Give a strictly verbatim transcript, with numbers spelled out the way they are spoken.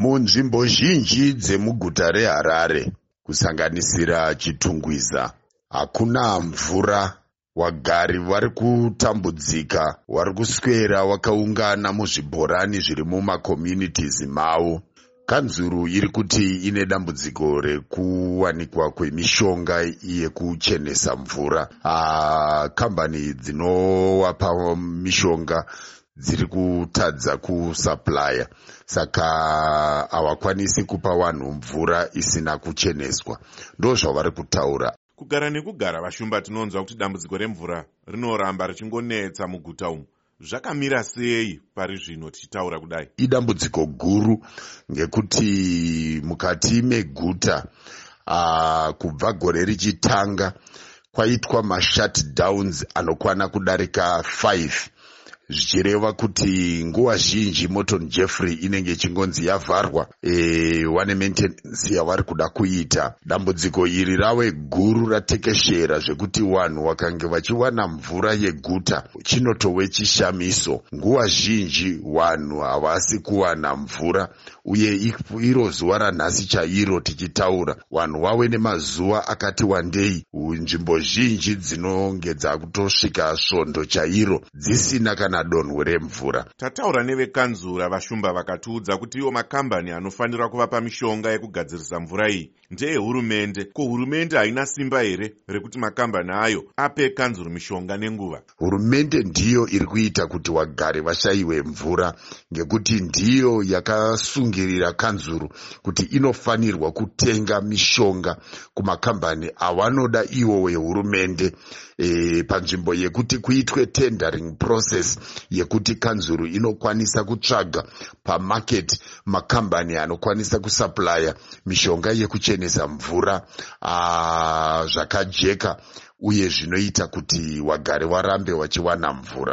Munzvimbo zhinji dzemuguta reHarare kusanganisira Chitungwiza hakuna mvura. Wagari vari kutambudzika, vari kuswera wakaungana muzvibhorani zviri mumakomyunities mavo. Kanzuru iri kuti ine dambudziko rekuwanikwa kwemishonga yekuchenesa mvura. Ah, kambani dzinowapa mishonga dziri kutadza kusuplya, saka hawakwanisi kupa vanhu mvura isina kucheneswa. Ndo zvavari kutaura. Kugara nekugara vashumba tinonzwa kuti dambudziko remvura rinoramba richingonetsa muguta umu. Zvakamira sei pari zvino tichitaura kudai? Idambudziko guru ngekuti mukati meguta uh, kubva gore richitanga kwaitwa mashutdowns anokwana kudarika five, zvichireva kuti nguva zhinji Morton Jeffrey inenge chingonzi yavharwa e, wane maintenance yavari kuda kuita. Dambudziko iri rave guru ratekeshera zvekuti vanhu vakange vachiwana mvura yeguta chinotove chishamiso. Nguva zhinji vanhu havasi kuwana mvura, uye iro zuva ranhasi chairo tichitaura vanhu vave nemazuva akati wandei, nzvimbo zhinji dzinonge dzakutosvika svondo chairo dzisina kana donhwe remvura. Tataura nevekanzura vashumba vakatiudza kuti iwo makambani anofanira kuvapa mishonga yekugadzirisa mvura iyi ndeyehurumende. Ko, hurumende haina simba here rekuti makambani ayo ape kanzuru mishonga nenguva? Hurumende ndiyo iri kuita kuti wagare vashayiwe mvura, ngekuti ndiyo yakasungirira kanzuru kuti inofanirwa kutenga mishonga kumakambani avanoda iwo wehurumende. E, panzvimbo yekuti kuitwe tendering process yekuti kanzuru inokwanisa kutsvaga pamarket makambani anokwanisa kusuplya mishonga yekuchenesa mvura aa, zvakajeka, uye zvinoita kuti wagare warambe wachiwana mvura.